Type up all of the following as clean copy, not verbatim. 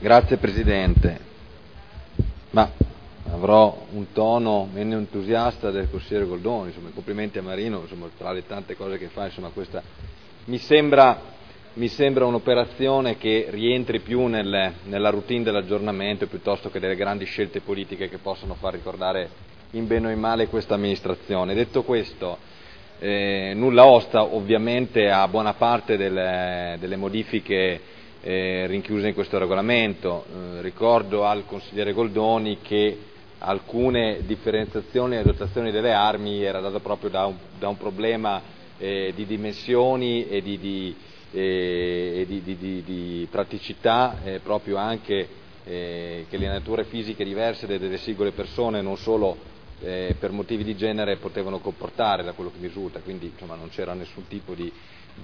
Grazie Presidente. Ma avrò un tono meno entusiasta del consigliere Goldoni, insomma, complimenti a Marino, insomma, tra le tante cose che fa, insomma, questa mi sembra un'operazione che rientri più nella routine dell'aggiornamento piuttosto che delle grandi scelte politiche che possono far ricordare in bene o in male questa amministrazione. Detto questo, nulla osta ovviamente a buona parte delle modifiche rinchiuse in questo regolamento. Ricordo al consigliere Goldoni che alcune differenziazioni e dotazioni delle armi era dato proprio da un problema di dimensioni e di praticità, proprio anche che le nature fisiche diverse delle singole persone, non solo per motivi di genere, potevano comportare, da quello che mi risulta, quindi insomma non c'era nessun tipo di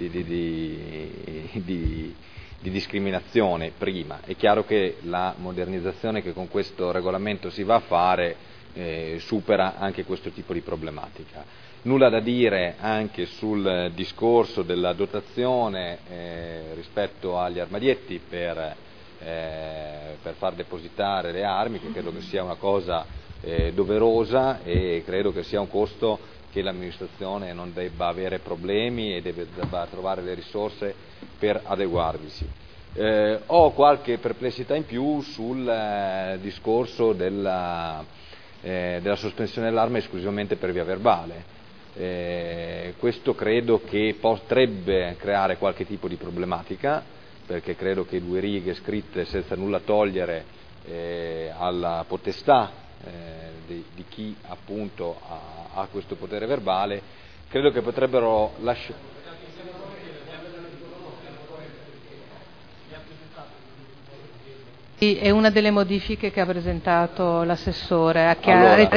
discriminazione prima. È chiaro che la modernizzazione che con questo regolamento si va a fare supera anche questo tipo di problematica. Nulla da dire anche sul discorso della dotazione rispetto agli armadietti per far depositare le armi, che credo che sia una cosa doverosa e credo che sia un costo che l'amministrazione non debba avere problemi e debba trovare le risorse per adeguarvisi. Ho qualche perplessità in più sul discorso della sospensione dell'arma esclusivamente per via verbale. Questo credo che potrebbe creare qualche tipo di problematica, perché credo che 2 righe scritte senza nulla togliere alla potestà di chi appunto ha questo potere verbale, credo che potrebbero lasciare. Sì, è una delle modifiche che ha presentato l'assessore. Allora,